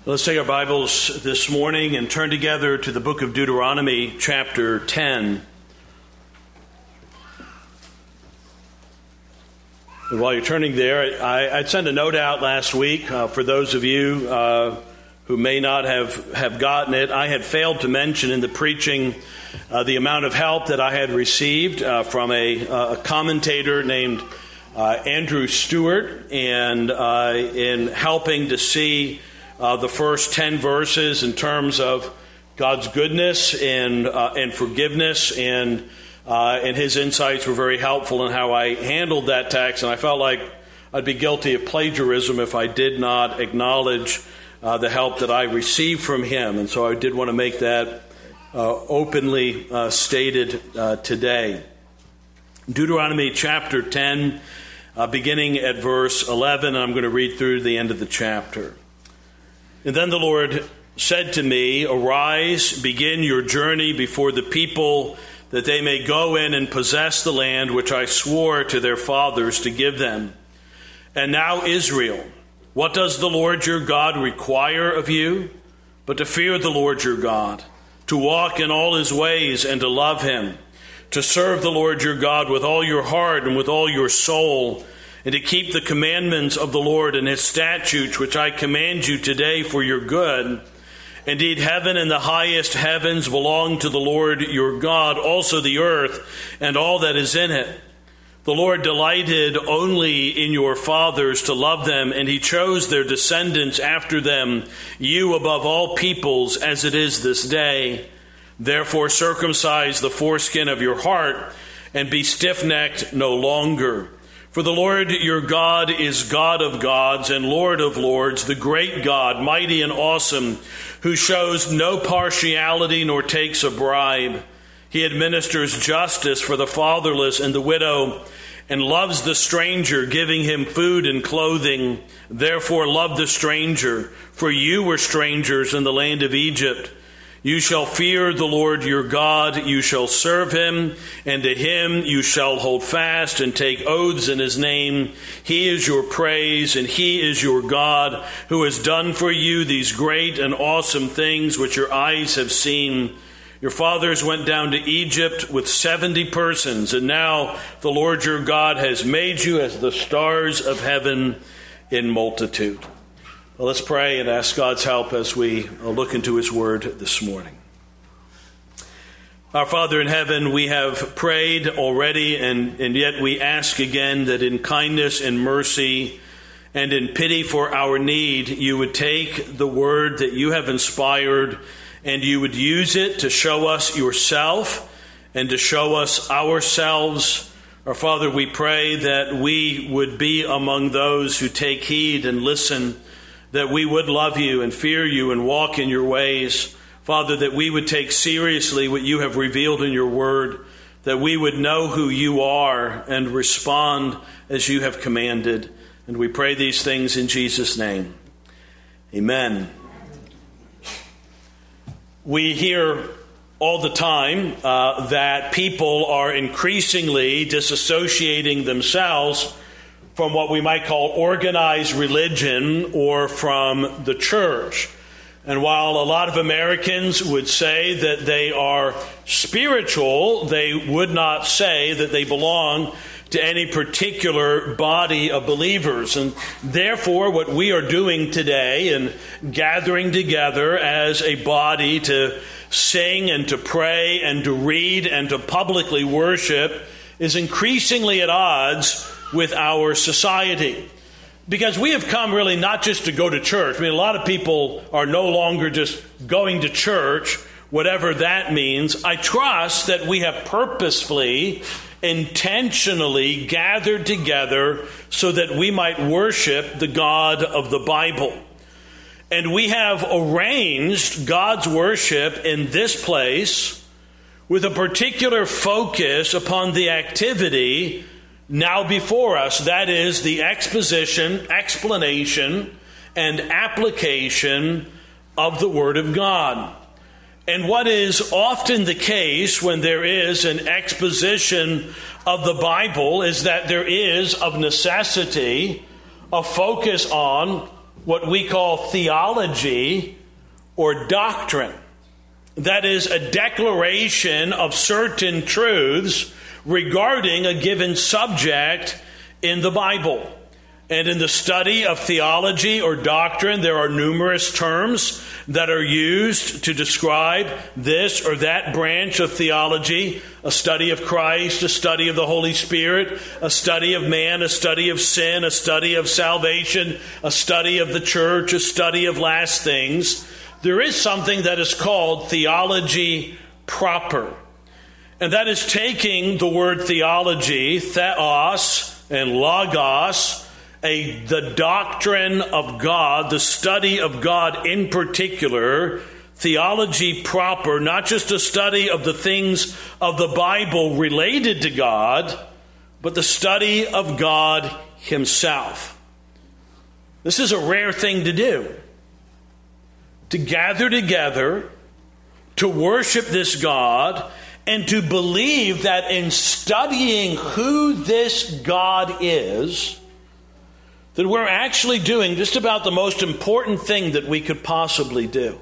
Let's take our Bibles this morning and turn together to the book of Deuteronomy, chapter 10. And while you're turning there, I'd sent a note out last week for those of you who may not have gotten it. I had failed to mention in the preaching the amount of help that I had received from a commentator named Andrew Stewart, and in helping to see the first 10 verses in terms of God's goodness and forgiveness, and his insights were very helpful in how I handled that text, and I felt like I'd be guilty of plagiarism if I did not acknowledge the help that I received from him, and so I did want to make that openly stated today. Deuteronomy chapter 10, beginning at verse 11, I'm going to read through the end of the chapter. And then the Lord said to me, "Arise, begin your journey before the people, that they may go in and possess the land which I swore to their fathers to give them. And now, Israel, what does the Lord your God require of you? But to fear the Lord your God, to walk in all his ways and to love him, to serve the Lord your God with all your heart and with all your soul, and to keep the commandments of the Lord and his statutes, which I command you today for your good. Indeed, heaven and the highest heavens belong to the Lord your God, also the earth and all that is in it. The Lord delighted only in your fathers to love them, and he chose their descendants after them, you above all peoples, as it is this day. Therefore circumcise the foreskin of your heart, and be stiff-necked no longer. For the Lord your God is God of gods and Lord of lords, the great God, mighty and awesome, who shows no partiality nor takes a bribe. He administers justice for the fatherless and the widow, and loves the stranger, giving him food and clothing. Therefore love the stranger, for you were strangers in the land of Egypt. You shall fear the Lord your God, you shall serve him, and to him you shall hold fast and take oaths in his name. He is your praise, and he is your God, who has done for you these great and awesome things which your eyes have seen. Your fathers went down to Egypt with 70 persons, and now the Lord your God has made you as the stars of heaven in multitude." Well, let's pray and ask God's help as we look into his word this morning. Our Father in heaven, we have prayed already, and yet we ask again that in kindness and mercy and in pity for our need, you would take the word that you have inspired and you would use it to show us yourself and to show us ourselves. Our Father, we pray that we would be among those who take heed and listen, that we would love you and fear you and walk in your ways. Father, that we would take seriously what you have revealed in your word, that we would know who you are and respond as you have commanded. And we pray these things in Jesus' name. Amen. We hear all the time that people are increasingly disassociating themselves from what we might call organized religion or from the church. And while a lot of Americans would say that they are spiritual, they would not say that they belong to any particular body of believers. And therefore, what we are doing today and gathering together as a body to sing and to pray and to read and to publicly worship is increasingly at odds with our society. Because we have come really not just to go to church. I mean, a lot of people are no longer just going to church, whatever that means. I trust that we have purposefully, intentionally gathered together so that we might worship the God of the Bible. And we have arranged God's worship in this place with a particular focus upon the activity now before us, that is the exposition, explanation, and application of the Word of God. And what is often the case when there is an exposition of the Bible is that there is, of necessity, a focus on what we call theology or doctrine. That is a declaration of certain truths regarding a given subject in the Bible. And in the study of theology or doctrine, there are numerous terms that are used to describe this or that branch of theology: a study of Christ, a study of the Holy Spirit, a study of man, a study of sin, a study of salvation, a study of the church, a study of last things. There is something that is called theology proper. And that is taking the word theology, theos and logos, the doctrine of God, the study of God in particular, theology proper, not just a study of the things of the Bible related to God, but the study of God Himself. This is a rare thing to do. To gather together, to worship this God, and to believe that in studying who this God is, that we're actually doing just about the most important thing that we could possibly do.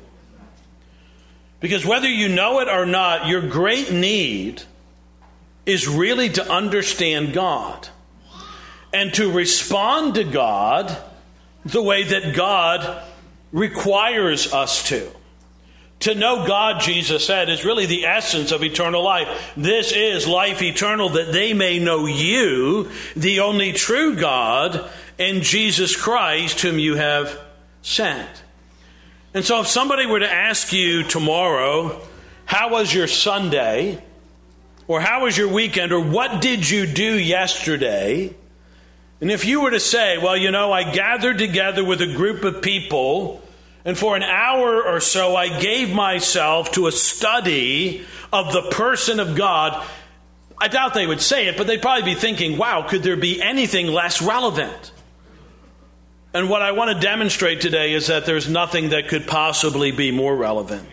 Because whether you know it or not, your great need is really to understand God and to respond to God the way that God requires us to. To know God, Jesus said, is really the essence of eternal life. This is life eternal, that they may know you, the only true God, and Jesus Christ, whom you have sent. And so if somebody were to ask you tomorrow, how was your Sunday? Or how was your weekend? Or what did you do yesterday? And if you were to say, well, I gathered together with a group of people, and for an hour or so I gave myself to a study of the person of God, I doubt they would say it, but they'd probably be thinking, wow, could there be anything less relevant? And what I want to demonstrate today is that there's nothing that could possibly be more relevant.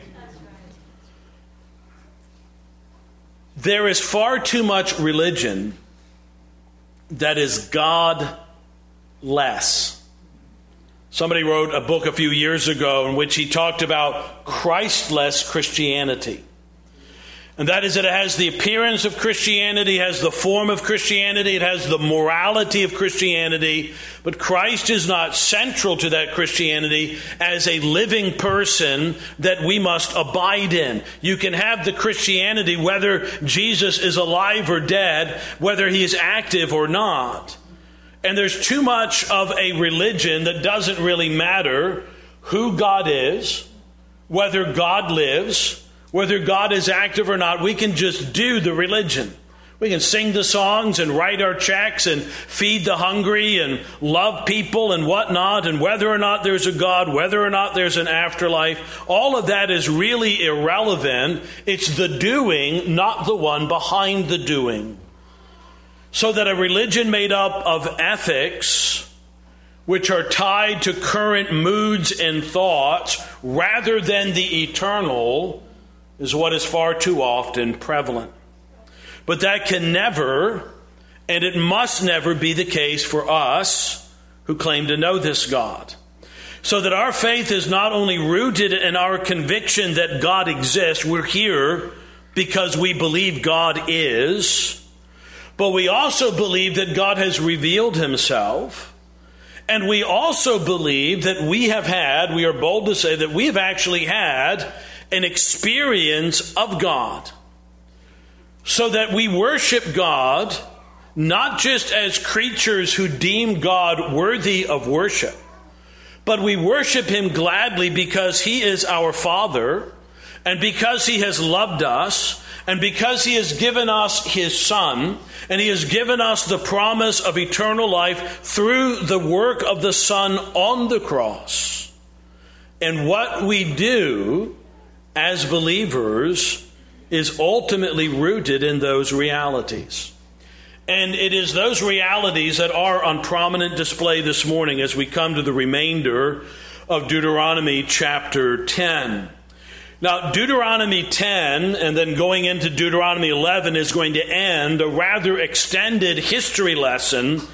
There is far too much religion that is God-less. Somebody wrote a book a few years ago in which he talked about Christless Christianity. And that is that it has the appearance of Christianity, it has the form of Christianity, it has the morality of Christianity, but Christ is not central to that Christianity as a living person that we must abide in. You can have the Christianity whether Jesus is alive or dead, whether he is active or not. And there's too much of a religion that doesn't really matter who God is, whether God lives, whether God is active or not. We can just do the religion. We can sing the songs and write our checks and feed the hungry and love people and whatnot, and whether or not there's a God, whether or not there's an afterlife, all of that is really irrelevant. It's the doing, not the one behind the doing. So that a religion made up of ethics, which are tied to current moods and thoughts, rather than the eternal, is what is far too often prevalent. But that can never, and it must never be the case for us who claim to know this God. So that our faith is not only rooted in our conviction that God exists, we're here because we believe God is, but we also believe that God has revealed himself. And we also believe that we are bold to say that we have actually had an experience of God. So that we worship God not just as creatures who deem God worthy of worship, but we worship him gladly because he is our Father, and because he has loved us, and because he has given us his Son, and he has given us the promise of eternal life through the work of the Son on the cross. And what we do as believers is ultimately rooted in those realities. And it is those realities that are on prominent display this morning as we come to the remainder of Deuteronomy chapter 10. Now, Deuteronomy 10 and then going into Deuteronomy 11 is going to end a rather extended history lesson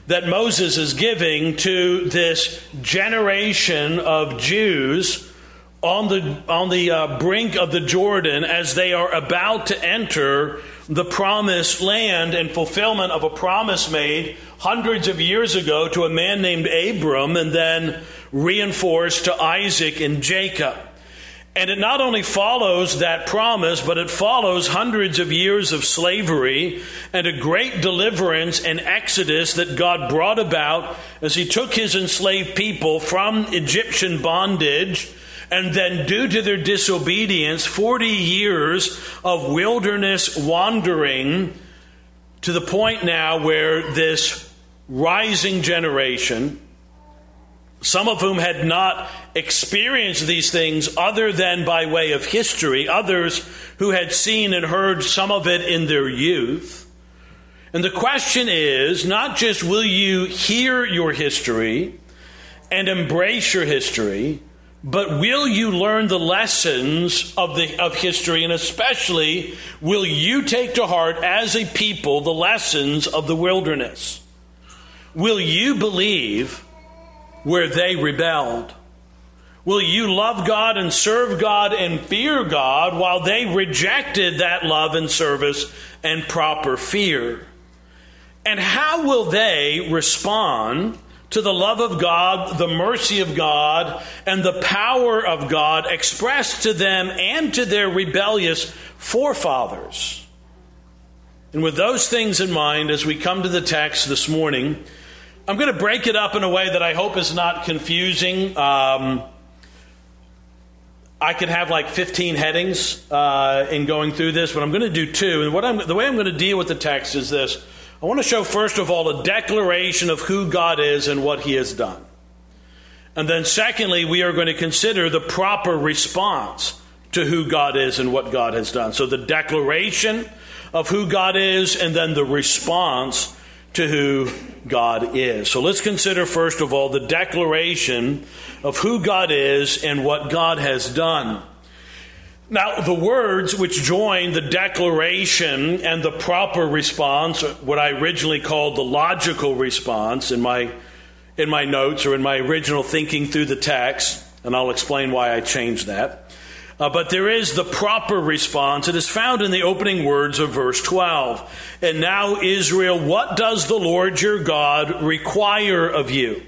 that Moses is giving to this generation of Jews on the brink of the Jordan as they are about to enter the promised land and fulfillment of a promise made hundreds of years ago to a man named Abram and then reinforced to Isaac and Jacob. And it not only follows that promise, but it follows hundreds of years of slavery and a great deliverance and exodus that God brought about as he took his enslaved people from Egyptian bondage. And then due to their disobedience, 40 years of wilderness wandering to the point now where this rising generation, some of whom had not experienced these things other than by way of history, others who had seen and heard some of it in their youth. And the question is not just will you hear your history and embrace your history, but will you learn the lessons of history, and especially will you take to heart as a people the lessons of the wilderness? Will you believe where they rebelled? Will you love God and serve God and fear God while they rejected that love and service and proper fear? And how will they respond to the love of God, the mercy of God, and the power of God expressed to them and to their rebellious forefathers? And with those things in mind, as we come to the text this morning, I'm going to break it up in a way that I hope is not confusing. I could have like 15 headings in going through this, but I'm going to do two. And the way I'm going to deal with the text is this. I want to show, first of all, a declaration of who God is and what he has done. And then secondly, we are going to consider the proper response to who God is and what God has done. So the declaration of who God is and then the response to who God is. So let's consider, first of all, the declaration of who God is and what God has done. Now, the words which join the declaration and the proper response, what I originally called the logical response in my notes or in my original thinking through the text, and I'll explain why I changed that. But there is the proper response. It is found in the opening words of verse 12. And now, Israel, what does the Lord your God require of you?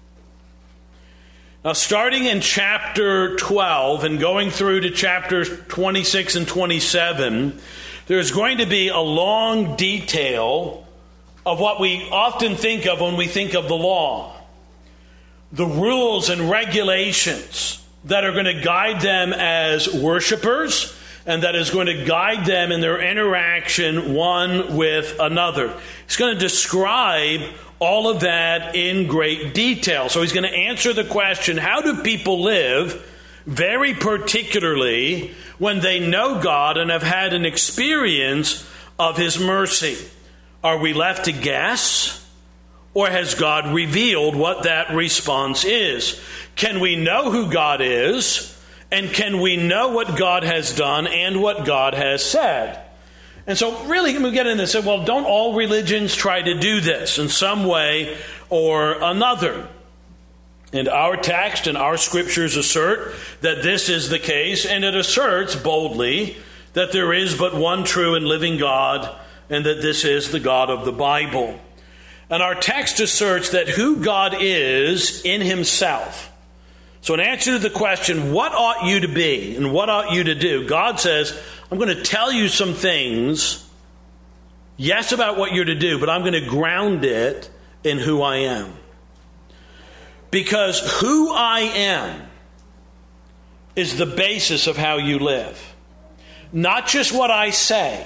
Now, starting in chapter 12 and going through to chapters 26 and 27, there's going to be a long detail of what we often think of when we think of the law. The rules and regulations that are going to guide them as worshipers and that is going to guide them in their interaction one with another. It's going to describe all of that in great detail. So he's going to answer the question, how do people live, very particularly when they know God and have had an experience of his mercy? Are we left to guess? Or has God revealed what that response is? Can we know who God is? And can we know what God has done and what God has said? And so really we get into this and say, well, don't all religions try to do this in some way or another? And our text and our scriptures assert that this is the case, and it asserts boldly that there is but one true and living God, and that this is the God of the Bible. And our text asserts that who God is in himself. So in answer to the question, what ought you to be and what ought you to do? God says, I'm going to tell you some things, yes, about what you're to do, but I'm going to ground it in who I am. Because who I am is the basis of how you live. Not just what I say.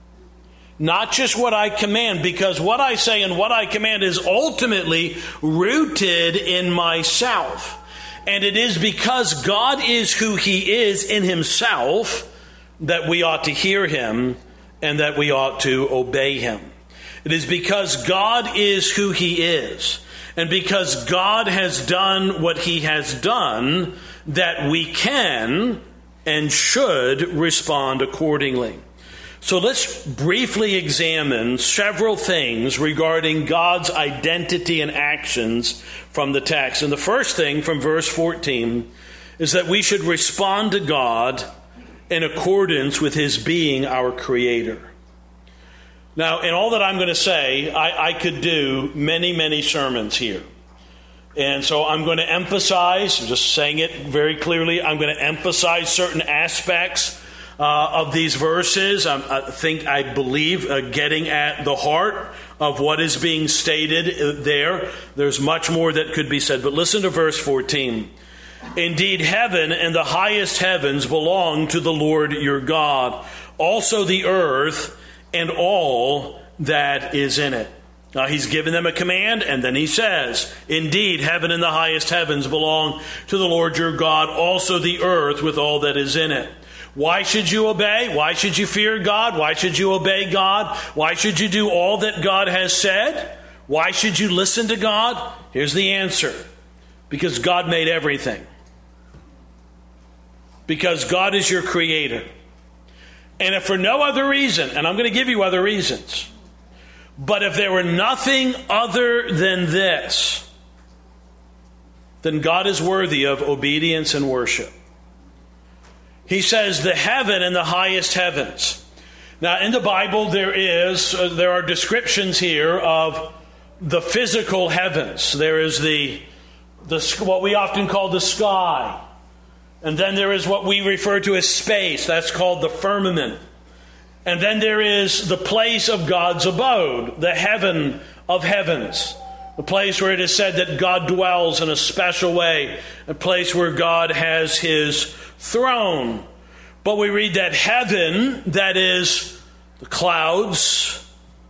Not just what I command, because what I say and what I command is ultimately rooted in myself. And it is because God is who he is in himself that we ought to hear him and that we ought to obey him. It is because God is who he is, and because God has done what he has done, that we can and should respond accordingly. So let's briefly examine several things regarding God's identity and actions from the text. And the first thing from verse 14 is that we should respond to God in accordance with his being our creator. Now, in all that I'm going to say, I could do many, many sermons here. And so I'm going to emphasize, I'm just saying it very clearly, I'm going to emphasize certain aspects of these verses. I believe getting at the heart of what is being stated there. There's much more that could be said. But listen to verse 14. Indeed, heaven and the highest heavens belong to the Lord your God. Also the earth and all that is in it. Now, he's given them a command, and then he says, indeed, heaven and the highest heavens belong to the Lord your God, also the earth with all that is in it. Why should you obey? Why should you fear God? Why should you obey God? Why should you do all that God has said? Why should you listen to God? Here's the answer. Because God made everything. Because God is your creator. And if for no other reason, and I'm going to give you other reasons, but if there were nothing other than this, then God is worthy of obedience and worship. He says the heaven and the highest heavens. Now in the Bible there are descriptions here of the physical heavens. There is the what we often call the sky. And then there is what we refer to as space. That's called the firmament. And then there is the place of God's abode, the heaven of heavens. The place where it is said that God dwells in a special way. A place where God has his throne. But we read that heaven, that is the clouds,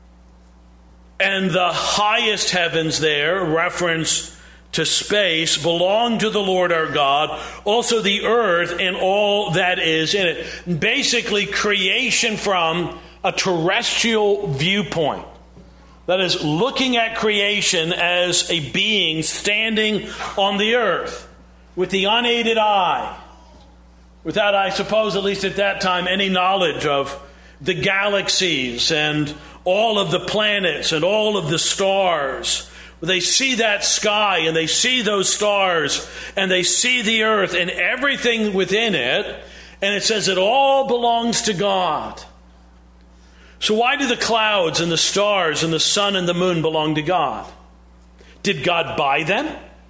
and the highest heavens there, reference to space, belong to the Lord our God, also the earth and all that is in it. Basically, creation from a terrestrial viewpoint. That is, looking at creation as a being standing on the earth with the unaided eye, without, I suppose, at least at that time, any knowledge of the galaxies and all of the planets and all of the stars. They see that sky and they see those stars and they see the earth and everything within it, and it says it all belongs to God. So why do the clouds and the stars and the sun and the moon belong to God? Did God buy them?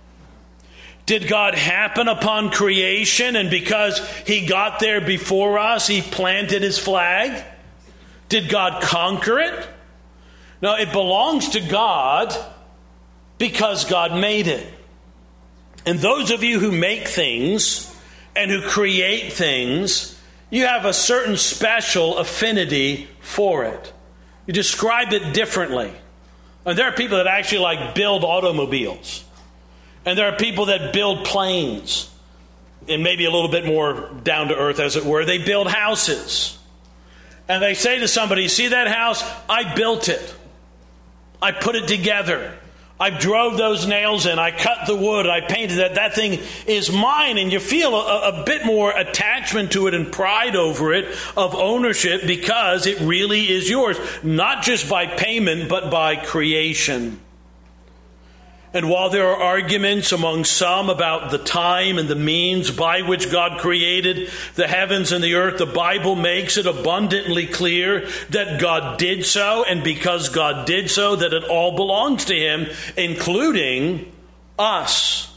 Did God happen upon creation, and because he got there before us, he planted his flag? Did God conquer it? No, it belongs to God because God made it. And those of you who make things and who create things, you have a certain special affinity for it. You describe it differently. And there are people that actually build automobiles. And there are people that build planes. And maybe a little bit more down to earth, as it were. They build houses. And they say to somebody, see that house? I built it. I put it together. I drove those nails in. I cut the wood. I painted that. That thing is mine. And you feel a bit more attachment to it and pride over it of ownership because it really is yours. Not just by payment, but by creation. And while there are arguments among some about the time and the means by which God created the heavens and the earth, the Bible makes it abundantly clear that God did so, and because God did so, that it all belongs to him, including us.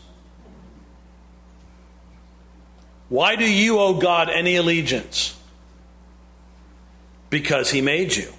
Why do you owe God any allegiance? Because he made you.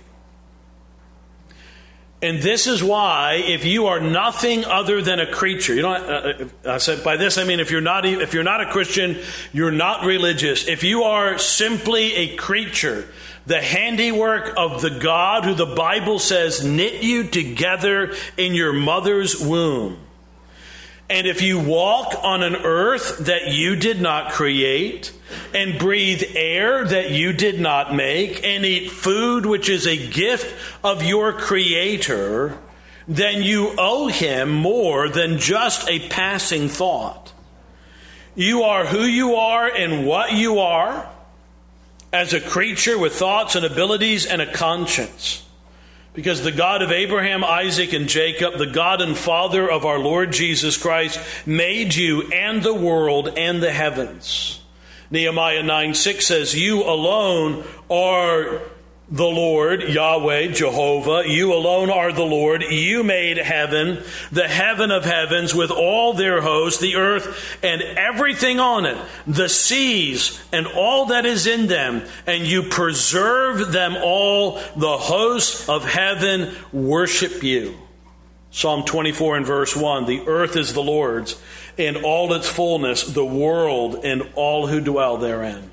And this is why, if you are nothing other than a creature, I said by this I mean if you're not a Christian, you're not religious. If you are simply a creature, the handiwork of the God who the Bible says knit you together in your mother's womb, and if you walk on an earth that you did not create, and breathe air that you did not make, and eat food which is a gift of your Creator, then you owe him more than just a passing thought. You are who you are and what you are as a creature with thoughts and abilities and a conscience. Because the God of Abraham, Isaac, and Jacob, the God and Father of our Lord Jesus Christ, made you and the world and the heavens. Nehemiah 9:6 says, you alone are the Lord, Yahweh, Jehovah. You alone are the Lord. You made heaven, the heaven of heavens, with all their hosts, the earth and everything on it, the seas and all that is in them, and you preserve them all. The hosts of heaven worship you. Psalm 24 and verse 1, the earth is the Lord's, and all its fullness, the world and all who dwell therein.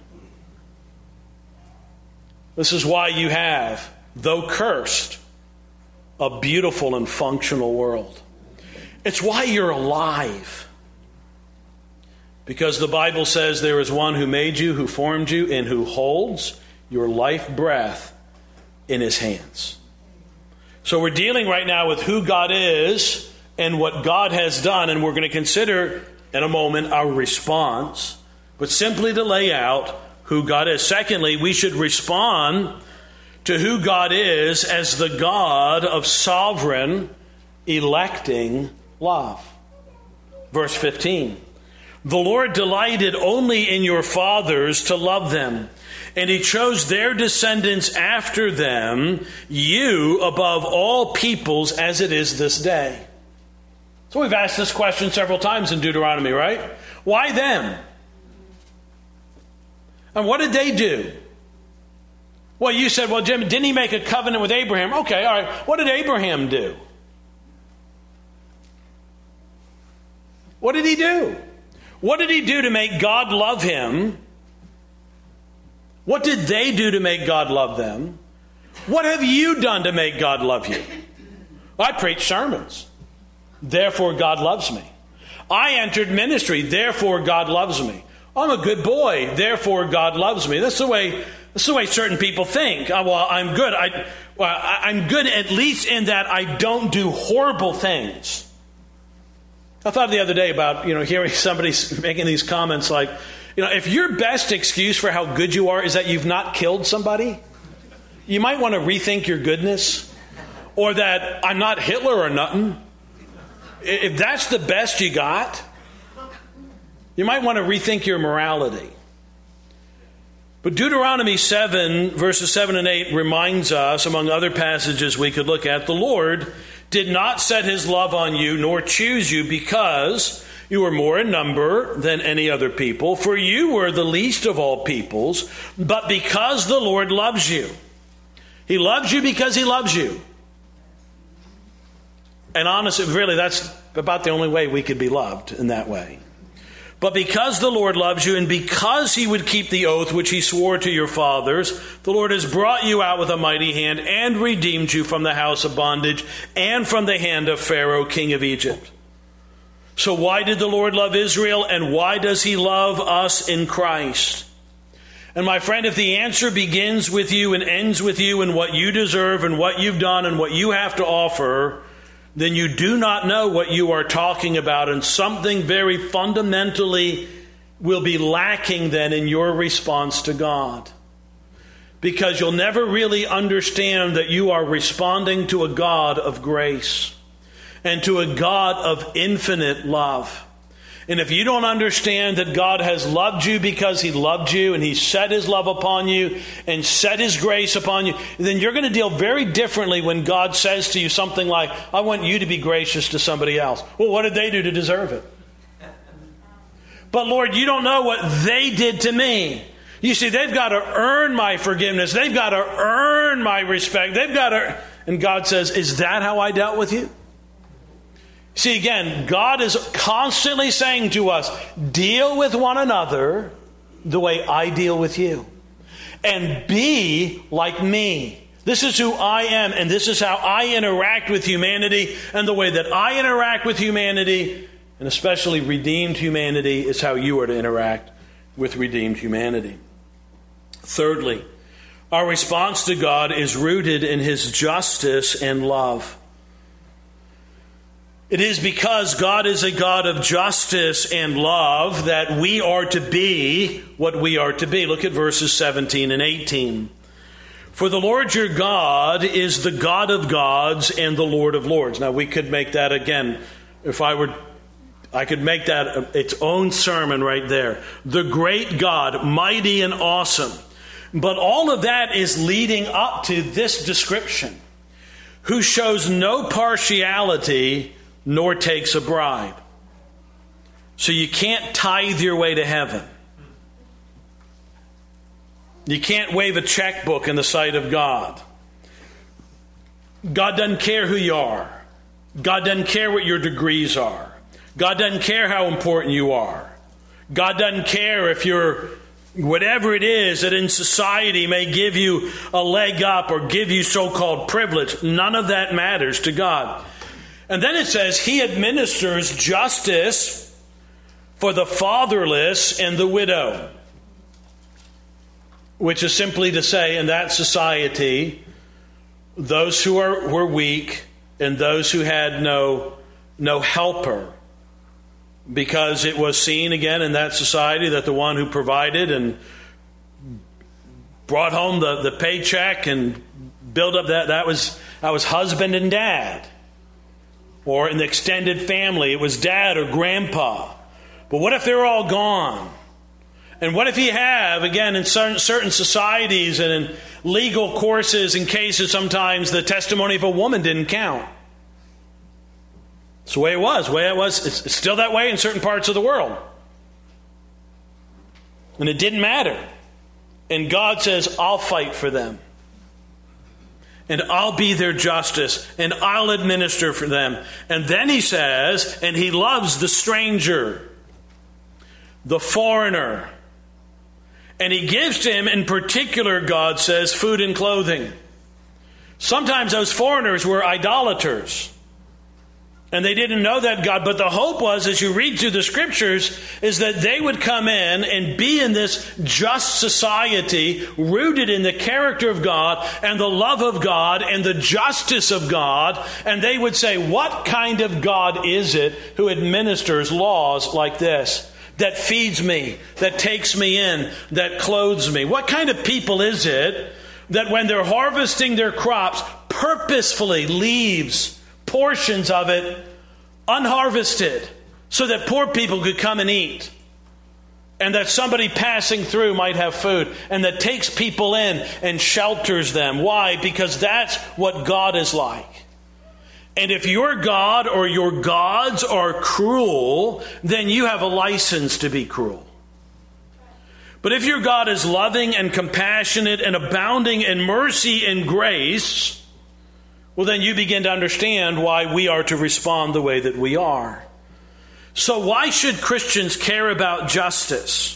This is why you have, though cursed, a beautiful and functional world. It's why you're alive. Because the Bible says there is one who made you, who formed you, and who holds your life breath in his hands. So we're dealing right now with who God is and what God has done, and we're going to consider in a moment our response, but simply to lay out who God is. Secondly, we should respond to who God is as the God of sovereign, electing love. Verse 15, the Lord delighted only in your fathers to love them, and he chose their descendants after them, you above all peoples as it is this day. So we've asked this question several times in Deuteronomy, right? Why them? And what did they do? Well, you said, well, Jim, didn't he make a covenant with Abraham? Okay, all right. What did Abraham do? What did he do? What did he do to make God love him? What did they do to make God love them? What have you done to make God love you? I preach sermons. Therefore, God loves me. I entered ministry. Therefore, God loves me. I'm a good boy, therefore God loves me. That's the way certain people think. Well, I'm good. I'm good at least in that I don't do horrible things. I thought the other day about, hearing somebody making these comments like, if your best excuse for how good you are is that you've not killed somebody, you might want to rethink your goodness. Or that I'm not Hitler or nothing. If that's the best you got, you might want to rethink your morality. But Deuteronomy 7, verses 7 and 8 reminds us, among other passages we could look at, the Lord did not set his love on you, nor choose you, because you were more in number than any other people, for you were the least of all peoples, but because the Lord loves you. He loves you because he loves you. And honestly, really, that's about the only way we could be loved in that way. But because the Lord loves you, and because he would keep the oath which he swore to your fathers, the Lord has brought you out with a mighty hand and redeemed you from the house of bondage and from the hand of Pharaoh, king of Egypt. So why did the Lord love Israel, and why does he love us in Christ? And my friend, if the answer begins with you and ends with you and what you deserve and what you've done and what you have to offer, then you do not know what you are talking about, and something very fundamentally will be lacking then in your response to God. Because you'll never really understand that you are responding to a God of grace and to a God of infinite love. And if you don't understand that God has loved you because he loved you and he set his love upon you and set his grace upon you, then you're going to deal very differently when God says to you something like, I want you to be gracious to somebody else. Well, what did they do to deserve it? But Lord, you don't know what they did to me. You see, they've got to earn my forgiveness. They've got to earn my respect. And God says, is that how I dealt with you? See, again, God is constantly saying to us, deal with one another the way I deal with you. And be like me. This is who I am, and this is how I interact with humanity. And the way that I interact with humanity, and especially redeemed humanity, is how you are to interact with redeemed humanity. Thirdly, our response to God is rooted in his justice and love. It is because God is a God of justice and love that we are to be what we are to be. Look at verses 17 and 18. For the Lord your God is the God of gods and the Lord of lords. Now we could make that again, I could make that its own sermon right there. The great God, mighty and awesome. But all of that is leading up to this description. Who shows no partiality nor takes a bribe. So you can't tithe your way to heaven. You can't wave a checkbook in the sight of God. God doesn't care who you are. God doesn't care what your degrees are. God doesn't care how important you are. God doesn't care if you're whatever it is that in society may give you a leg up or give you so-called privilege. None of that matters to God. And then it says, He administers justice for the fatherless and the widow. Which is simply to say, in that society, those who were weak and those who had no helper. Because it was seen again in that society that the one who provided and brought home the paycheck and built up that was husband and dad. Or in the extended family, it was dad or grandpa. But what if they're all gone? And what if you have, again, in certain societies and in legal courses and cases, sometimes the testimony of a woman didn't count. It's the way it was. It's still that way in certain parts of the world. And it didn't matter. And God says, I'll fight for them. And I'll be their justice. And I'll administer for them. And then he says, and he loves the stranger, the foreigner. And he gives to him, in particular, God says, food and clothing. Sometimes those foreigners were idolaters. And they didn't know that God. But the hope was, as you read through the scriptures, is that they would come in and be in this just society, rooted in the character of God and the love of God and the justice of God. And they would say, what kind of God is it who administers laws like this? That feeds me, that takes me in, that clothes me. What kind of people is it that when they're harvesting their crops, purposefully leaves portions of it unharvested so that poor people could come and eat, and that somebody passing through might have food, and that takes people in and shelters them? Why? Because that's what God is like. And if your God or your gods are cruel, then you have a license to be cruel. But if your God is loving and compassionate and abounding in mercy and grace, well, then you begin to understand why we are to respond the way that we are. So why should Christians care about justice?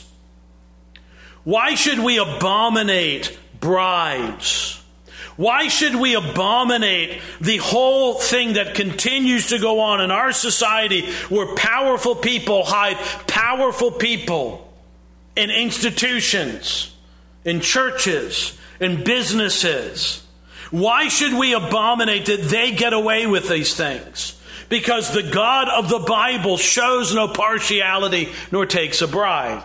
Why should we abominate bribes? Why should we abominate the whole thing that continues to go on in our society where powerful people hide powerful people in institutions, in churches, in businesses? Why should we abominate that they get away with these things? Because the God of the Bible shows no partiality nor takes a bribe.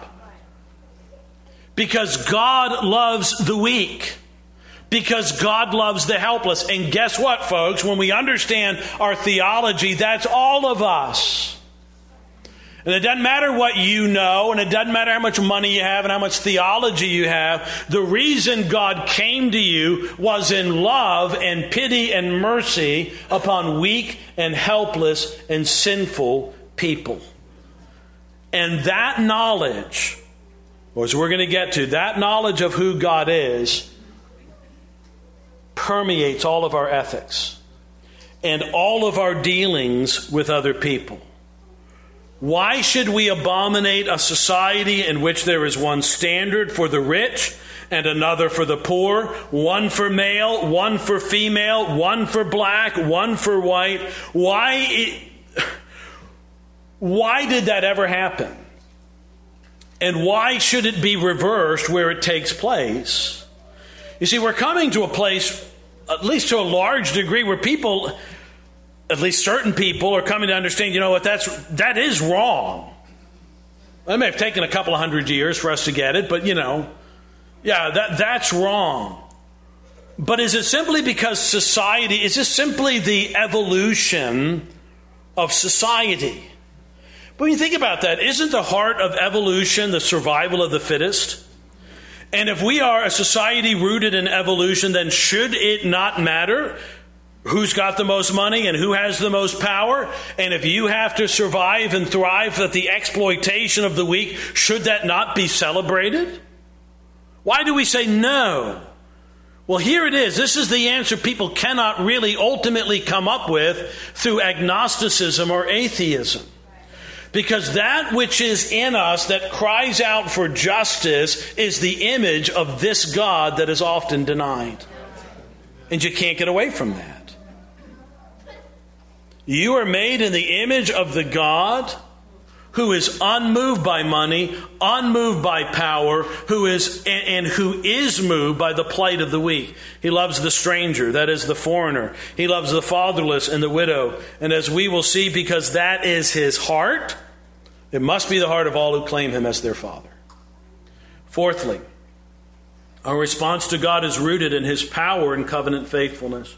Because God loves the weak. Because God loves the helpless. And guess what, folks? When we understand our theology, that's all of us. And it doesn't matter what you know, and it doesn't matter how much money you have and how much theology you have. The reason God came to you was in love and pity and mercy upon weak and helpless and sinful people. And that knowledge, as we're going to get to, that knowledge of who God is, permeates all of our ethics and all of our dealings with other people. Why should we abominate a society in which there is one standard for the rich and another for the poor, one for male, one for female, one for black, one for white? Why did that ever happen? And why should it be reversed where it takes place? You see, we're coming to a place, at least to a large degree, where people at least certain people are coming to understand, you know what, that is wrong. It may have taken a couple of 100 years for us to get it, but that's wrong. But is it simply because society, is this simply the evolution of society? But when you think about that, isn't the heart of evolution the survival of the fittest? And if we are a society rooted in evolution, then should it not matter who's got the most money and who has the most power? And if you have to survive and thrive at the exploitation of the weak, should that not be celebrated? Why do we say no? Well, here it is. This is the answer people cannot really ultimately come up with through agnosticism or atheism. Because that which is in us that cries out for justice is the image of this God that is often denied. And you can't get away from that. You are made in the image of the God who is unmoved by money, unmoved by power, who is moved by the plight of the weak. He loves the stranger, that is the foreigner. He loves the fatherless and the widow. And as we will see, because that is his heart, it must be the heart of all who claim him as their Father. Fourthly, our response to God is rooted in his power and covenant faithfulness.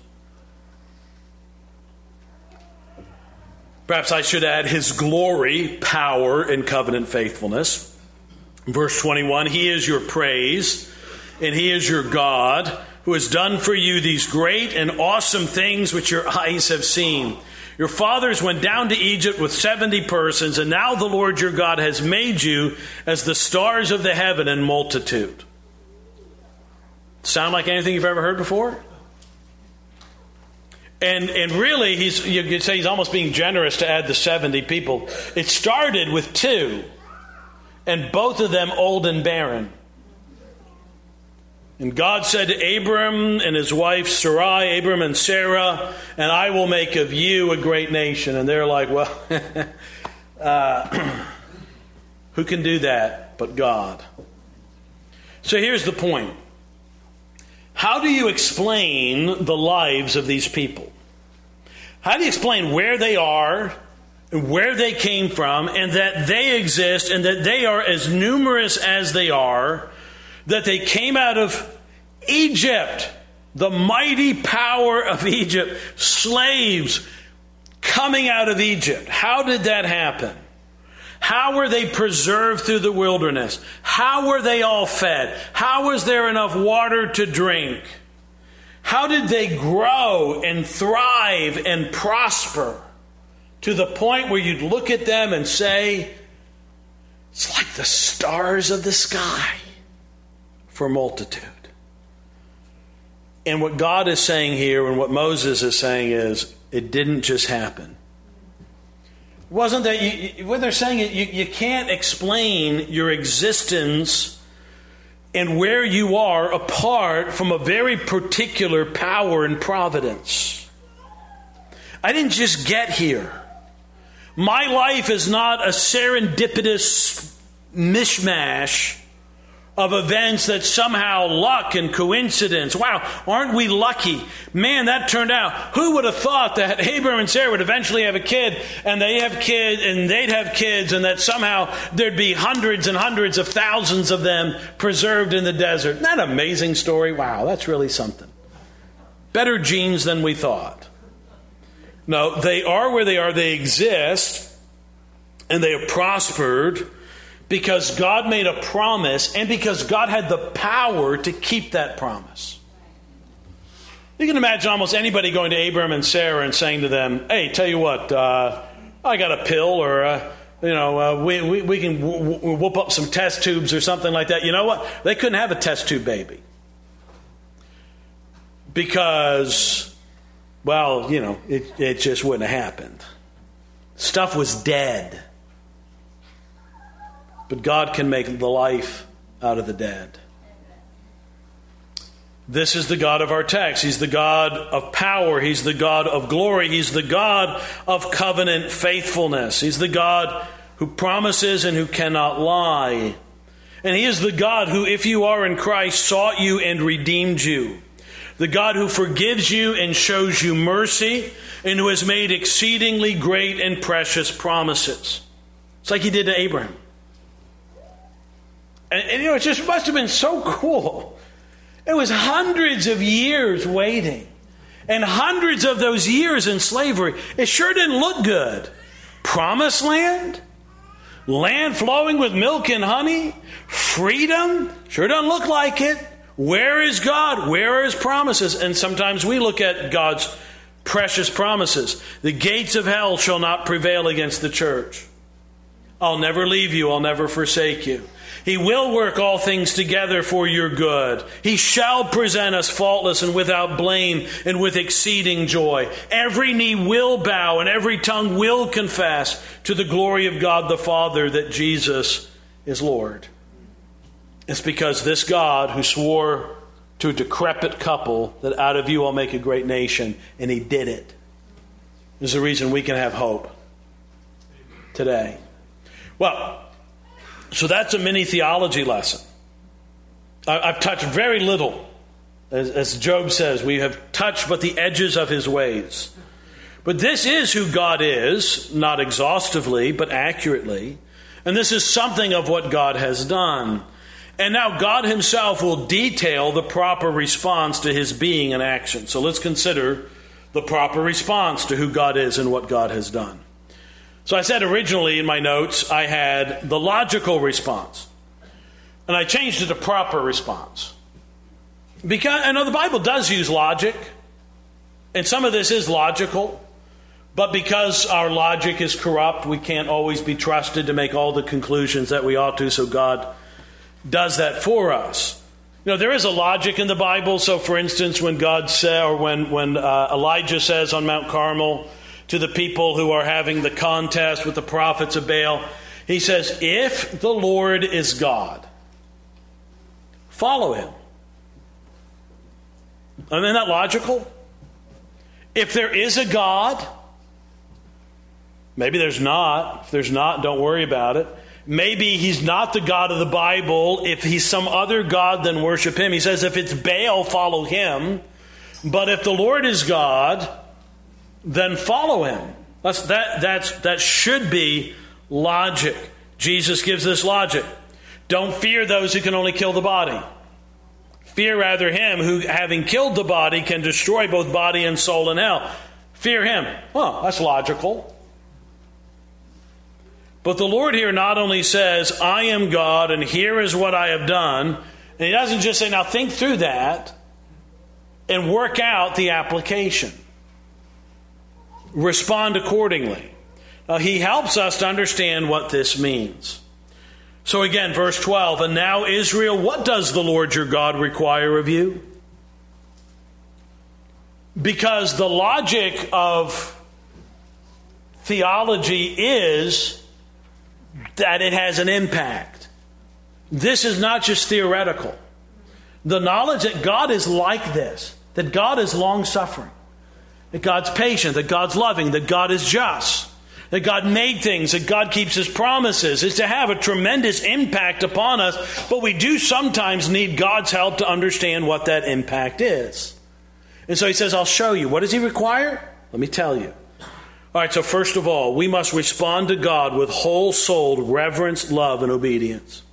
Perhaps I should add his glory, power, and covenant faithfulness. Verse 21, he is your praise, and he is your God, who has done for you these great and awesome things which your eyes have seen. Your fathers went down to Egypt with 70 persons, and now the Lord your God has made you as the stars of the heaven in multitude. Sound like anything you've ever heard before? And really, you could say he's almost being generous to add the 70 people. It started with 2, and both of them old and barren. And God said to Abram and his wife Sarai, Abram and Sarah, and I will make of you a great nation. And they're like, well, who can do that but God? So here's the point. How do you explain the lives of these people? How do you explain where they are, and where they came from, and that they exist, and that they are as numerous as they are, that they came out of Egypt, the mighty power of Egypt, slaves coming out of Egypt? How did that happen? How were they preserved through the wilderness? How were they all fed? How was there enough water to drink? How did they grow and thrive and prosper to the point where you'd look at them and say, it's like the stars of the sky for multitude? And what God is saying here and what Moses is saying is, it didn't just happen. It wasn't that what they're saying is you can't explain your existence and where you are apart from a very particular power and providence. I didn't just get here. My life is not a serendipitous mishmash of events that somehow luck and coincidence. Wow, aren't we lucky? Man, that turned out. Who would have thought that Abraham and Sarah would eventually have a kid, and they have kids, and they'd have kids, and that somehow there'd be hundreds and hundreds of thousands of them preserved in the desert? Isn't that an amazing story? Wow, that's really something. Better genes than we thought. No, they are where they are. They exist, and they have prospered because God made a promise and because God had the power to keep that promise. You can imagine almost anybody going to Abraham and Sarah and saying to them, hey, tell you what, I got a pill, or we can whoop up some test tubes or something like that. You know what? They couldn't have a test tube baby. Because, well, it just wouldn't have happened. Stuff was dead. But God can make the life out of the dead. This is the God of our text. He's the God of power. He's the God of glory. He's the God of covenant faithfulness. He's the God who promises and who cannot lie. And he is the God who, if you are in Christ, sought you and redeemed you. the God who forgives you and shows you mercy, and who has made exceedingly great and precious promises. It's like he did to Abraham. And it just must have been so cool. It was hundreds of years waiting. And hundreds of those years in slavery. It sure didn't look good. Promised land? Land flowing with milk and honey? Freedom? Sure doesn't look like it. Where is God? Where are his promises? And sometimes we look at God's precious promises. The gates of hell shall not prevail against the church. I'll never leave you. I'll never forsake you. He will work all things together for your good. He shall present us faultless and without blame and with exceeding joy. Every knee will bow and every tongue will confess to the glory of God the Father that Jesus is Lord. It's because this God who swore to a decrepit couple that out of you I'll make a great nation, and he did it, is the reason we can have hope today. Well, so that's a mini theology lesson. I've touched very little. As Job says, we have touched but the edges of his ways. But this is who God is, not exhaustively, but accurately. And this is something of what God has done. And now God himself will detail the proper response to his being and action. So let's consider the proper response to who God is and what God has done. So I said originally in my notes, I had the logical response. And I changed it to proper response. Because I know the Bible does use logic. And some of this is logical. But because our logic is corrupt, we can't always be trusted to make all the conclusions that we ought to. So God does that for us. You know, there is a logic in the Bible. So for instance, when God said, or when Elijah says on Mount Carmel, to the people who are having the contest with the prophets of Baal, he says, if the Lord is God, follow him. Isn't that logical? If there is a God, maybe there's not. If there's not, don't worry about it. Maybe he's not the God of the Bible. If he's some other God, then worship him. He says, if it's Baal, follow him. But if the Lord is God, then follow him. That should be logic. Jesus gives this logic. Don't fear those who can only kill the body. Fear rather him who, having killed the body, can destroy both body and soul in hell. Fear him. Well, that's logical. But the Lord here not only says, I am God and here is what I have done. And he doesn't just say, now think through that and work out the application. Respond accordingly. He helps us to understand what this means. So again, verse 12, and now Israel, what does the Lord your God require of you? Because the logic of theology is that it has an impact. This is not just theoretical. The knowledge that God is like this, that God is long-suffering, that God's patient, that God's loving, that God is just, that God made things, that God keeps his promises, is to have a tremendous impact upon us, but we do sometimes need God's help to understand what that impact is. And so he says, I'll show you. What does he require? Let me tell you. All right, so first of all, we must respond to God with whole-souled reverence, love, and obedience.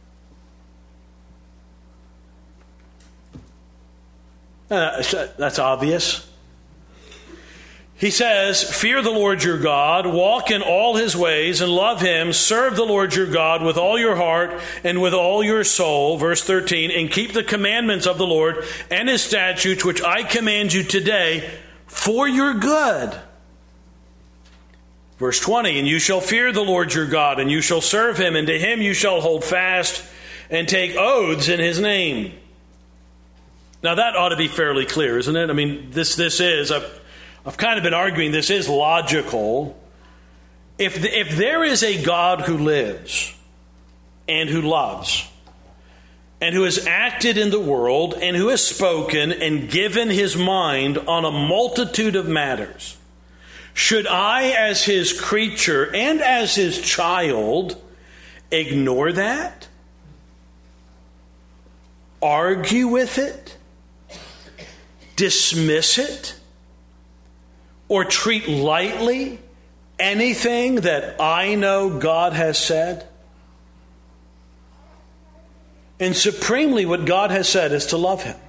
That's obvious. He says, fear the Lord your God, walk in all his ways, and love him. Serve the Lord your God with all your heart and with all your soul. Verse 13, and keep the commandments of the Lord and his statutes, which I command you today for your good. Verse 20, and you shall fear the Lord your God, and you shall serve him, and to him you shall hold fast and take oaths in his name. Now that ought to be fairly clear, isn't it? I mean, this is... I've kind of been arguing this is logical. If there is a God who lives and who loves and who has acted in the world and who has spoken and given his mind on a multitude of matters, should I as his creature and as his child ignore that? Argue with it? dismiss it or treat lightly anything that I know God has said? And supremely, what God has said is to love Him.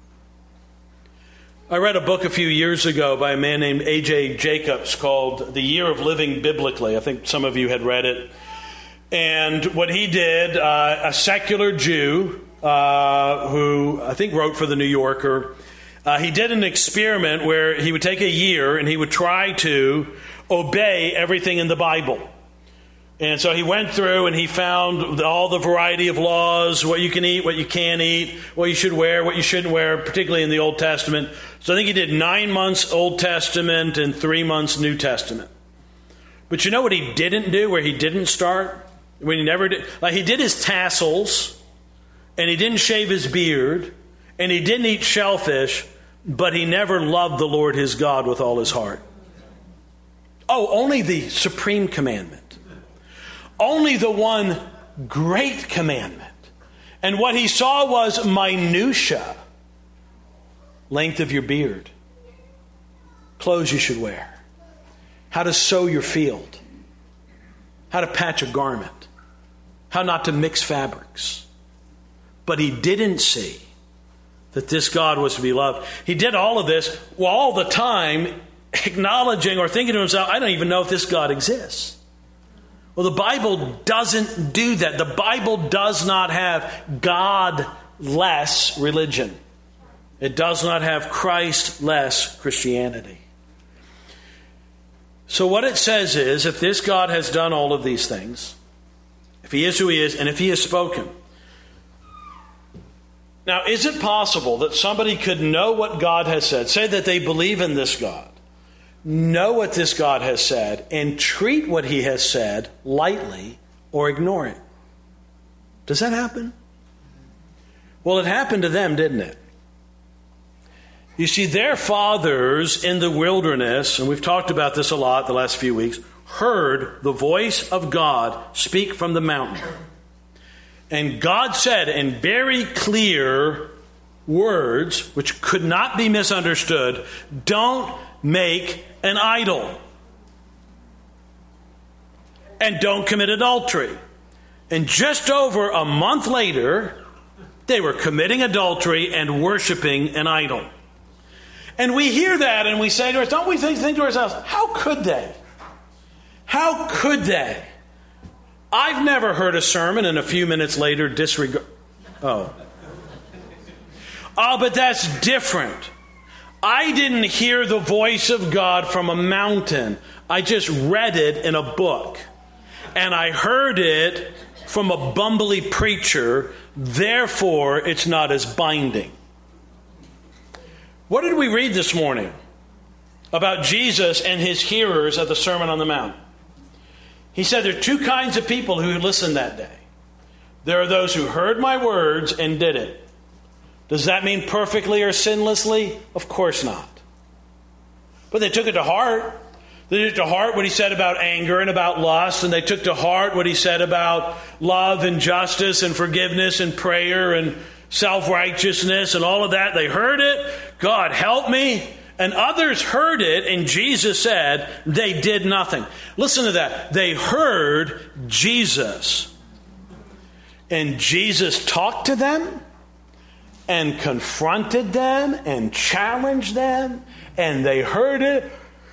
I read a book a few years ago by a man named A.J. Jacobs called The Year of Living Biblically. I think some of you had read it. And what he did, a secular Jew who I think wrote for the New Yorker, he did an experiment where he would take a year and he would try to obey everything in the Bible. And so he went through and he found all the variety of laws, what you can eat, what you can't eat, what you should wear, what you shouldn't wear, particularly in the Old Testament. So I think he did 9 months Old Testament and 3 months New Testament. But you know what he didn't do, where he didn't start? When he never did, like he did his tassels, and he didn't shave his beard, and he didn't eat shellfish, but he never loved the Lord his God with all his heart. Oh, only the supreme commandment. Only the one great commandment. And what he saw was minutia. Length of your beard. Clothes you should wear. How to sow your field. How to patch a garment. How not to mix fabrics. But he didn't see that this God was to be loved. He did all of this while all the time acknowledging or thinking to himself, I don't even know if this God exists. Well, the Bible doesn't do that. The Bible does not have God-less religion. It does not have Christ-less Christianity. So what it says is, if this God has done all of these things, if He is who He is, and if He has spoken. Now, is it possible that somebody could know what God has said, say that they believe in this God, know what this God has said, and treat what He has said lightly or ignore it? Does that happen? Well, it happened to them, didn't it? You see, their fathers in the wilderness, and we've talked about this a lot the last few weeks, heard the voice of God speak from the mountain. And God said in very clear words, which could not be misunderstood, don't make an idol. And don't commit adultery. And just over a month later, they were committing adultery and worshiping an idol. And we hear that and we say to ourselves, don't we think to ourselves, how could they? How could they? I've never heard a sermon and a few minutes later disregard. Oh, but that's different. I didn't hear the voice of God from a mountain. I just read it in a book. And I heard it from a bumbly preacher. Therefore, it's not as binding. What did we read this morning about Jesus and His hearers at the Sermon on the Mount? He said there are two kinds of people who listened that day. There are those who heard my words and did it. Does that mean perfectly or sinlessly? Of course not. But they took it to heart. They took to heart what He said about anger and about lust, and they took to heart what He said about love and justice and forgiveness and prayer and self-righteousness and all of that. They heard it. God help me. And others heard it, and Jesus said they did nothing. Listen to that. They heard Jesus. And Jesus talked to them and confronted them and challenged them, and they heard it.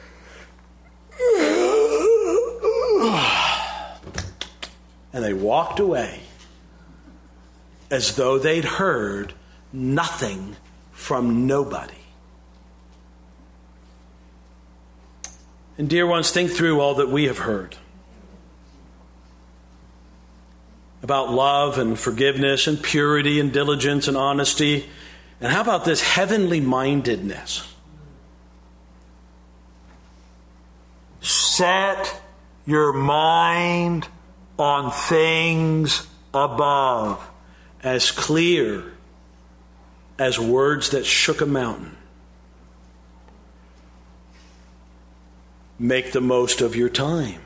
And they walked away as though they'd heard nothing from nobody. And dear ones, think through all that we have heard about love and forgiveness and purity and diligence and honesty. And how about this heavenly mindedness? Set your mind on things above, as clear as words that shook a mountain. Make the most of your time.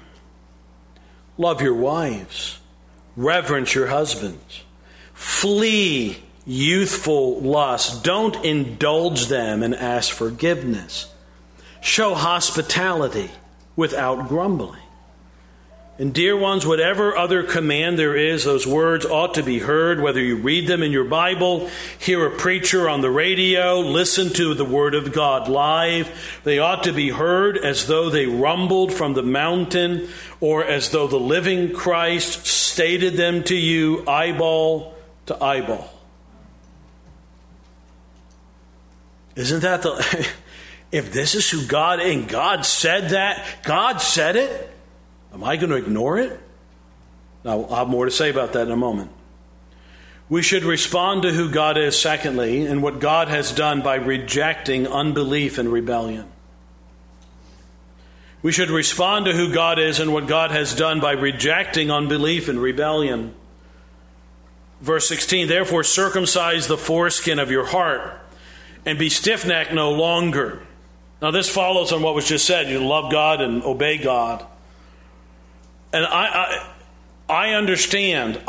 Love your wives. Reverence your husbands. Flee youthful lusts. Don't indulge them and ask forgiveness. Show hospitality without grumbling. And dear ones, whatever other command there is, those words ought to be heard, whether you read them in your Bible, hear a preacher on the radio, listen to the Word of God live. They ought to be heard as though they rumbled from the mountain, or as though the living Christ stated them to you eyeball to eyeball. Isn't that the... If this is who God, and God said that, God said it, am I going to ignore it? Now, I'll have more to say about that in a moment. We should respond to who God is, secondly, and what God has done by rejecting unbelief and rebellion. We should respond to who God is and what God has done by rejecting unbelief and rebellion. Verse 16, therefore circumcise the foreskin of your heart and be stiff-necked no longer. Now this follows on what was just said. You love God and obey God. And I understand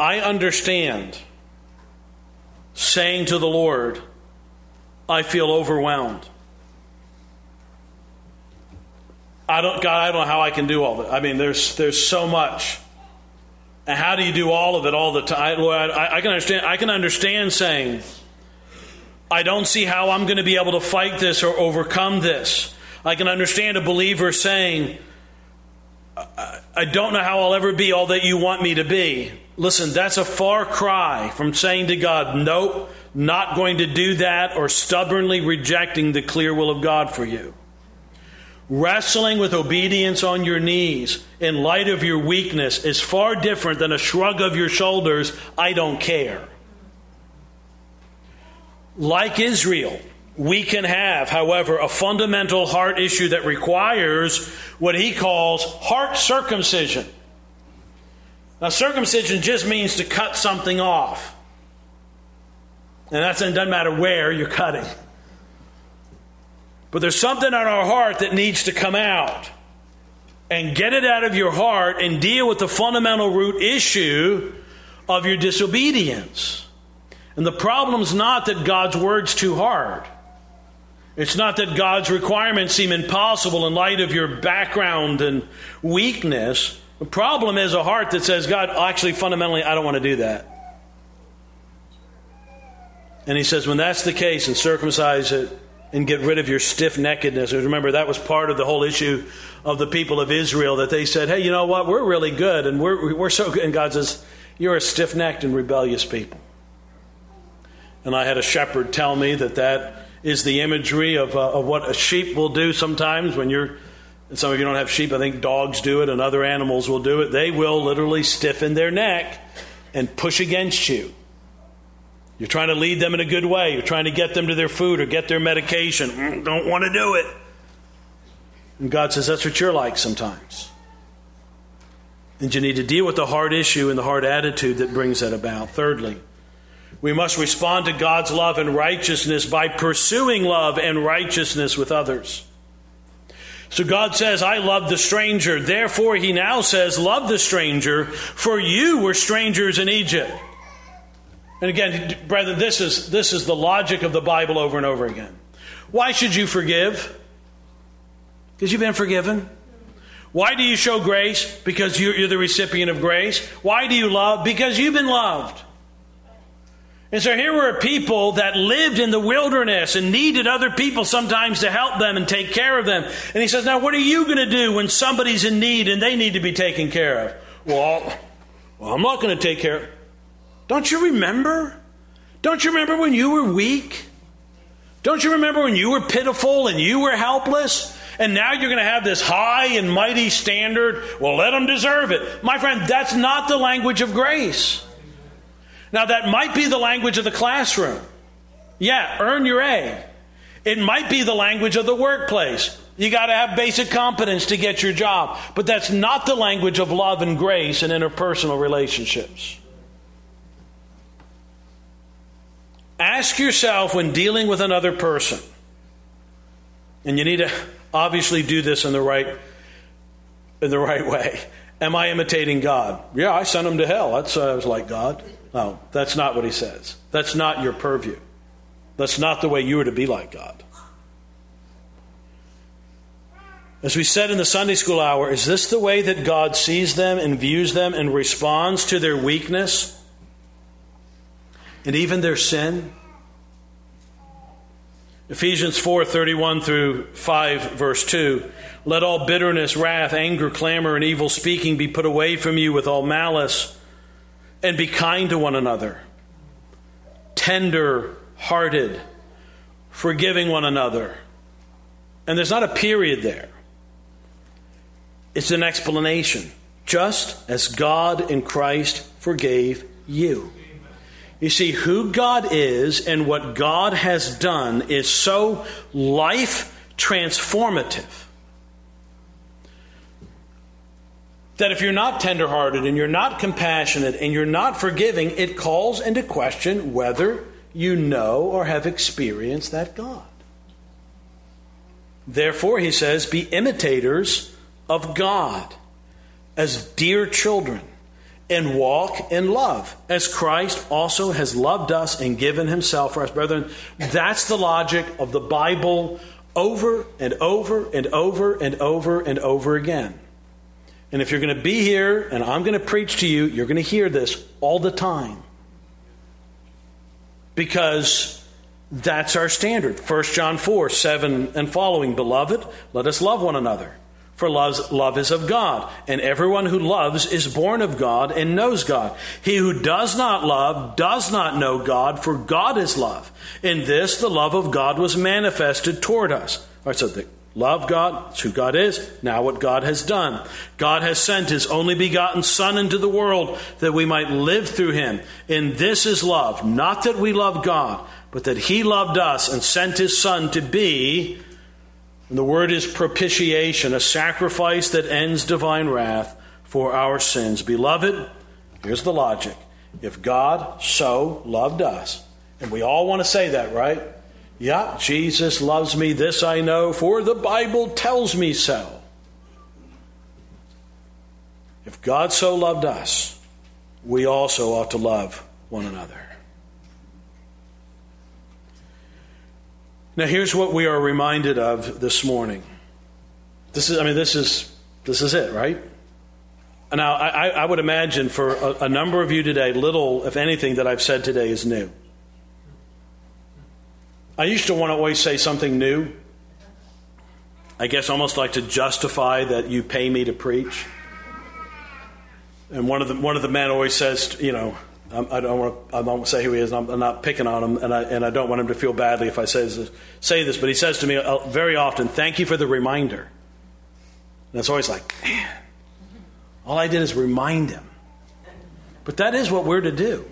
saying to the Lord, I feel overwhelmed. I don't know how I can do all that. I mean, there's so much. And how do you do all of it all the time? Lord, I can understand saying, I don't see how I'm going to be able to fight this or overcome this. I can understand a believer saying, I don't know how I'll ever be all that you want me to be. Listen, that's a far cry from saying to God, nope, not going to do that, or stubbornly rejecting the clear will of God for you. Wrestling with obedience on your knees in light of your weakness is far different than a shrug of your shoulders, I don't care. Like Israel, we can have, however, a fundamental heart issue that requires what he calls heart circumcision. Now, circumcision just means to cut something off. And it doesn't matter where you're cutting. But there's something in our heart that needs to come out. And get it out of your heart and deal with the fundamental root issue of your disobedience. And the problem's not that God's word's too hard. It's not that God's requirements seem impossible in light of your background and weakness. The problem is a heart that says, God, actually, fundamentally, I don't want to do that. And he says, when that's the case, and circumcise it and get rid of your stiff-neckedness. Remember, that was part of the whole issue of the people of Israel, that they said, hey, you know what? We're really good, and we're so good. And God says, you're a stiff-necked and rebellious people. And I had a shepherd tell me that is the imagery of what a sheep will do sometimes when you're, and some of you don't have sheep, I think dogs do it and other animals will do it. They will literally stiffen their neck and push against you. You're trying to lead them in a good way. You're trying to get them to their food or get their medication. Don't want to do it. And God says that's what you're like sometimes. And you need to deal with the hard issue and the hard attitude that brings that about. Thirdly, we must respond to God's love and righteousness by pursuing love and righteousness with others. So God says, I love the stranger. Therefore, he now says, love the stranger, for you were strangers in Egypt. And again, brethren, this is the logic of the Bible over and over again. Why should you forgive? Because you've been forgiven. Why do you show grace? Because you're the recipient of grace. Why do you love? Because you've been loved. And so here were people that lived in the wilderness and needed other people sometimes to help them and take care of them. And he says, now what are you going to do when somebody's in need and they need to be taken care of? Well, I'm not going to take care of. Don't you remember? Don't you remember when you were weak? Don't you remember when you were pitiful and you were helpless? And now you're going to have this high and mighty standard. Well, let them deserve it. My friend, that's not the language of grace. Now, that might be the language of the classroom. Yeah, earn your A. It might be the language of the workplace. You got to have basic competence to get your job. But that's not the language of love and grace in interpersonal relationships. Ask yourself when dealing with another person, and you need to obviously do this in the right way. Am I imitating God? Yeah, I sent him to hell. I was like God. No, that's not what he says. That's not your purview. That's not the way you are to be like God. As we said in the Sunday school hour, is this the way that God sees them and views them and responds to their weakness and even their sin? Ephesians 4:31 through 5, verse 2. Let all bitterness, wrath, anger, clamor, and evil speaking be put away from you with all malice, and be kind to one another, tender-hearted, forgiving one another. And there's not a period there. It's an explanation. Just as God in Christ forgave you. You see, who God is and what God has done is so life transformative that if you're not tenderhearted and you're not compassionate and you're not forgiving, it calls into question whether you know or have experienced that God. Therefore, he says, be imitators of God as dear children, and walk in love, as Christ also has loved us and given himself for us. Brethren, that's the logic of the Bible over and over and over and over and over again. And if you're going to be here and I'm going to preach to you, you're going to hear this all the time. Because that's our standard. 1 John 4:7 and following. Beloved, let us love one another. For love is of God, and everyone who loves is born of God and knows God. He who does not love does not know God, for God is love. In this, the love of God was manifested toward us. All right, so the love God, that's who God is. Now what God has done. God has sent his only begotten Son into the world that we might live through him. And this is love, not that we love God, but that he loved us and sent his Son to be... And the word is propitiation, a sacrifice that ends divine wrath for our sins. Beloved, here's the logic. If God so loved us, and we all want to say that, right? Yeah, Jesus loves me, this I know, for the Bible tells me so. If God so loved us, we also ought to love one another. Now here's what we are reminded of this morning. This is it, right? Now I would imagine for a number of you today, little, if anything, that I've said today is new. I used to want to always say something new. I guess almost like to justify that you pay me to preach. And one of the men always says, you know, I don't say who he is. I'm not picking on him, and I don't want him to feel badly if I say this. But he says to me very often, "Thank you for the reminder." And it's always like, man, all I did is remind him. But that is what we're to do.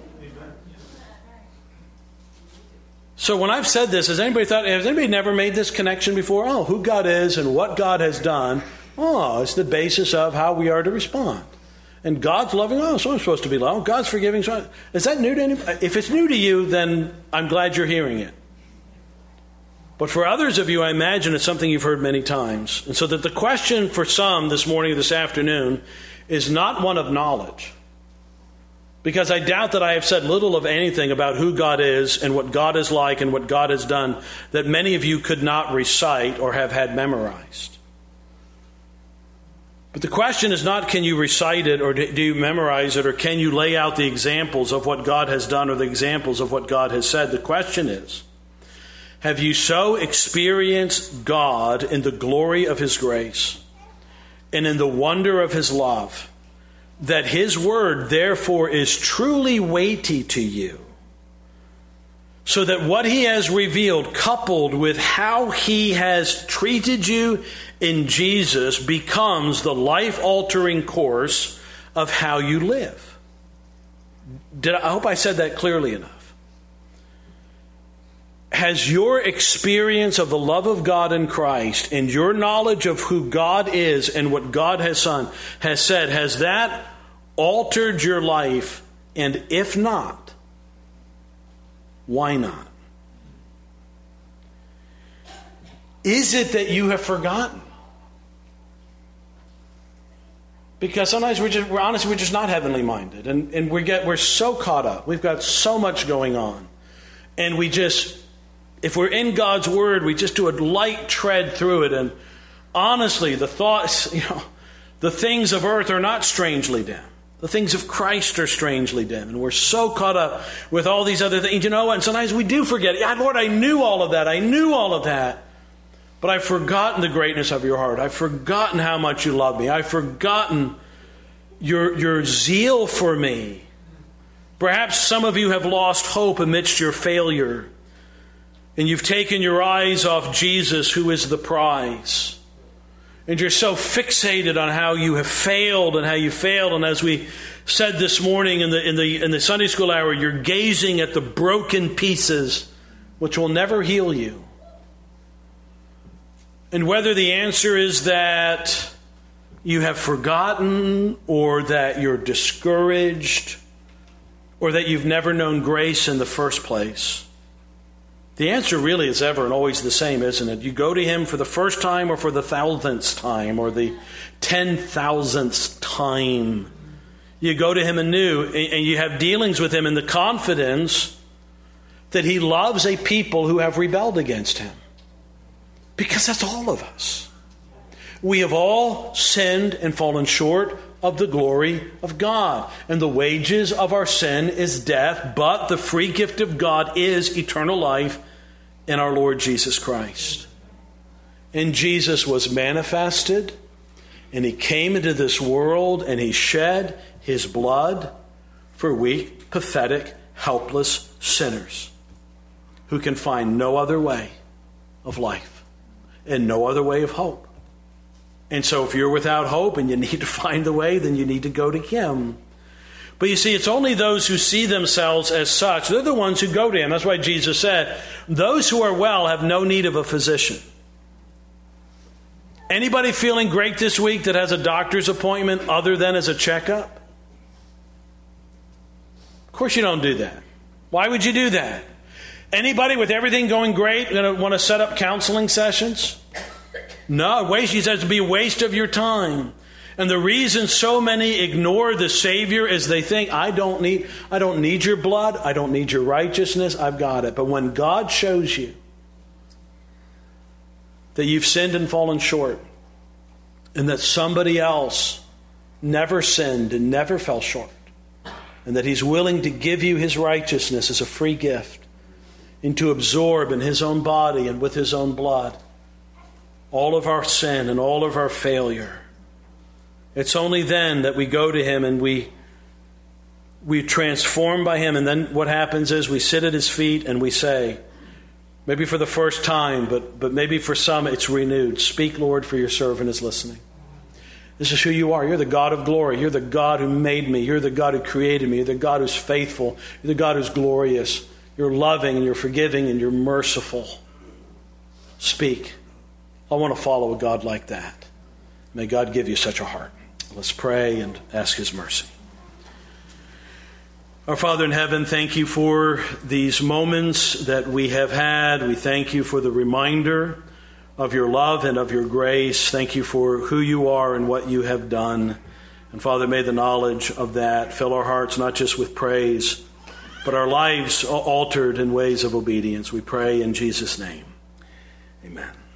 So when I've said this, has anybody never made this connection before? Oh, who God is and what God has done. Oh, it's the basis of how we are to respond. And God's loving, oh, so I'm supposed to be loved. God's forgiving. So is that new to anybody? If it's new to you, then I'm glad you're hearing it. But for others of you, I imagine it's something you've heard many times. And so that the question for some this morning or this afternoon is not one of knowledge. Because I doubt that I have said little of anything about who God is and what God is like and what God has done that many of you could not recite or have had memorized. But the question is not can you recite it or do you memorize it or can you lay out the examples of what God has done or the examples of what God has said. The question is, have you so experienced God in the glory of his grace and in the wonder of his love that his word therefore is truly weighty to you? So that what he has revealed, coupled with how he has treated you in Jesus, becomes the life-altering course of how you live. I hope I said that clearly enough. Has your experience of the love of God in Christ and your knowledge of who God is and what God has said, has that altered your life? And if not, why not? Is it that you have forgotten? Because sometimes we're just not heavenly minded. And we're so caught up. We've got so much going on. And if we're in God's Word, we just do a light tread through it. And honestly, the thoughts, the things of earth are not strangely dim. The things of Christ are strangely dim. And we're so caught up with all these other things. You know what? And sometimes we do forget. Yeah, Lord, I knew all of that. I knew all of that. But I've forgotten the greatness of your heart. I've forgotten how much you love me. I've forgotten your zeal for me. Perhaps some of you have lost hope amidst your failure. And you've taken your eyes off Jesus, who is the prize. And you're so fixated on how you have failed and how you failed. And as we said this morning in the Sunday school hour, you're gazing at the broken pieces which will never heal you. And whether the answer is that you have forgotten, or that you're discouraged, or that you've never known grace in the first place, the answer really is ever and always the same, isn't it? You go to Him for the first time, or for the 1,000th time, or the 10,000th time. You go to Him anew, and you have dealings with Him in the confidence that He loves a people who have rebelled against Him. Because that's all of us. We have all sinned and fallen short of the glory of God. And the wages of our sin is death, but the free gift of God is eternal life in our Lord Jesus Christ. And Jesus was manifested, and He came into this world, and He shed His blood for weak, pathetic, helpless sinners who can find no other way of life and no other way of hope. And so if you're without hope and you need to find the way, then you need to go to Him. But you see, it's only those who see themselves as such. They're the ones who go to Him. That's why Jesus said, those who are well have no need of a physician. Anybody feeling great this week that has a doctor's appointment other than as a checkup? Of course you don't do that. Why would you do that? Anybody with everything going great going to want to set up counseling sessions? No, he says it'd be a waste of your time. And the reason so many ignore the Savior is they think, I don't need your blood, I don't need your righteousness, I've got it. But when God shows you that you've sinned and fallen short, and that somebody else never sinned and never fell short, and that He's willing to give you His righteousness as a free gift, and to absorb in His own body and with His own blood all of our sin and all of our failure. It's only then that we go to Him and we transform by Him. And then what happens is we sit at His feet and we say, maybe for the first time, but maybe for some it's renewed, speak, Lord, for your servant is listening. This is who you are. You're the God of glory. You're the God who made me. You're the God who created me. You're the God who's faithful. You're the God who's glorious. You're loving and you're forgiving and you're merciful. Speak. I want to follow a God like that. May God give you such a heart. Let's pray and ask His mercy. Our Father in heaven, thank you for these moments that we have had. We thank you for the reminder of your love and of your grace. Thank you for who you are and what you have done. And Father, may the knowledge of that fill our hearts not just with praise, but our lives altered in ways of obedience. We pray in Jesus' name. Amen.